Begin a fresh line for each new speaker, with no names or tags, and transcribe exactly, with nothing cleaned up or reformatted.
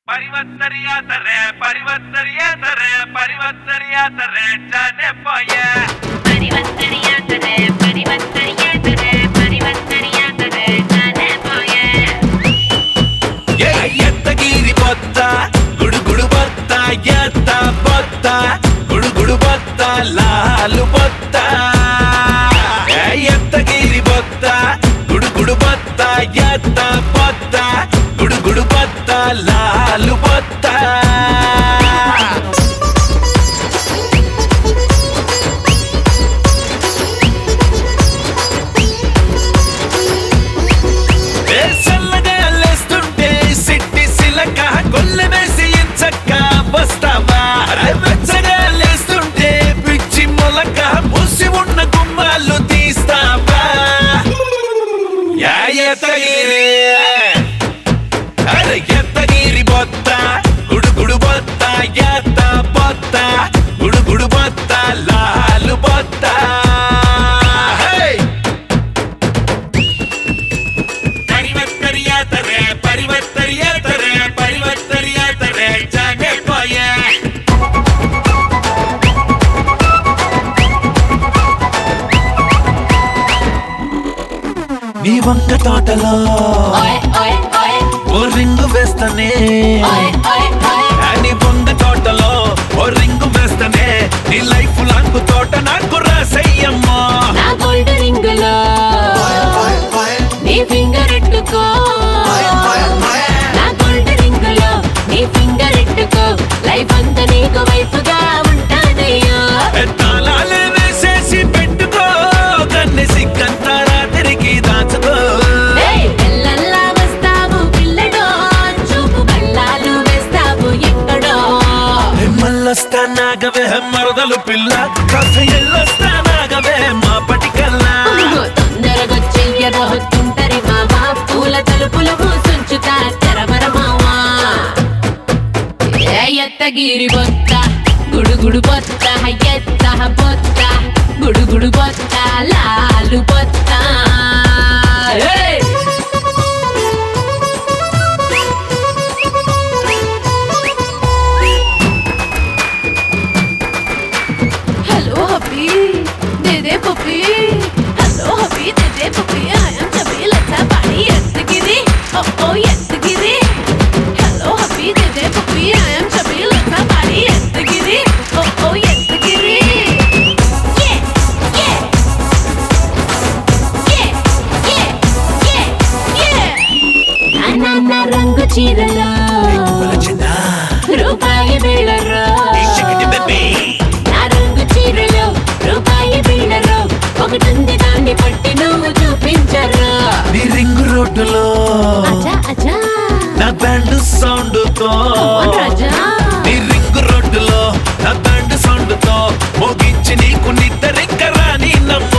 परिवत्तरियातरे परिवत्तरियातरे परिवत्तरियातरे जाने पाए
परिवत्तरियातरे परिवत्तरियातरे परिवत्तरियातरे जाने पाए
ये यत्तगिरी बत्ता गुडु गुडु बत्ता यत्ता बत्ता गुडु गुडु बत्ता लालू बत्ता ये यत्तगिरी बत्ता गुडु गुडु बत्ता यत्ता बत्ता गुडु गुडु बत्ता लालू बत्ता ఎత్తగిరి బొత్త గుడు గుడు బొత్త ఎత్త బొత్త గుడు గుడు బొత్త లాలు బొత్త పరివత్తరియాతరే పరివత్తరియాతరే పరివత్తరియాతరే జానే పోయే నీ వంక తోటలో ఓ రింగు వేస్తనే నీ వంక తోటలో ఓ రింగు వేస్తనే నీ లైఫ్ లాంగ్ తోట నాకు రాసయ్యమ్మా
నా గోల్డ్ రింగ్ లో నీ ఫింగర్ ఎట్టుకో నా గోల్డ్ రింగ్ లో నీ ఫింగర్ ఎట్టుకో లైఫ్ అంతా నీకు వైపుగా ఉంటానయ్యా
తాళాలే వేసేసి పెట్టుకో కన్నె సిగ్గంతా రాత్రికి దాచుకో
పిల్లల్లా వస్తావు పిల్లడో చూపు బల్లాలు వేస్తావు ఎక్కడో
మల్లొస్తానాగవే మరదలు పిల్ల కాస్త ఎల్లొస్తానాగవే మా పటికల్లా
తొందరగా చెయ్యరో తుంటరి మావా పూల తలుపులు మూసుంచుతా తెరవర మావా ఎత్తగిరి బొత్త గుడుగుడు బొత్త ఎత్త బొత్త గుడుగుడు బొత్త లాలు బొత్త హలో హబ్బీ దేదే పప్పీ హలో హబ్బీ దేదే పప్పీ ఐఎమ్ చబీ లచ్చా పాడి ఎత్తగిరి ఓ ఓ ఎత్తగిరి హలో హబ్బీ దేదే పప్పీ ఐఎమ్ చబీ లచ్చా పాడి ఎత్తగిరి ఓ ఓ ఎత్తగిరి యే యే యే యే యే యే నాన్న రంగు చీరలో రూపాయి బిళ్ళరో నా రంగు చీరలో రూపాయి బిళ్ళరో ఒకటుంది దాన్ని పట్టి నువ్వు చూపించరా
నీ రింగు రోడ్డులో
అచ్చా అచ్చా
నా బ్యాండ్ సౌండ్ తో
రాజా
నీ రింగు రోడ్డులో నా బ్యాండ్ సౌండ్ తో మోగించి నీకు నిద్రింకరాని నమ్ము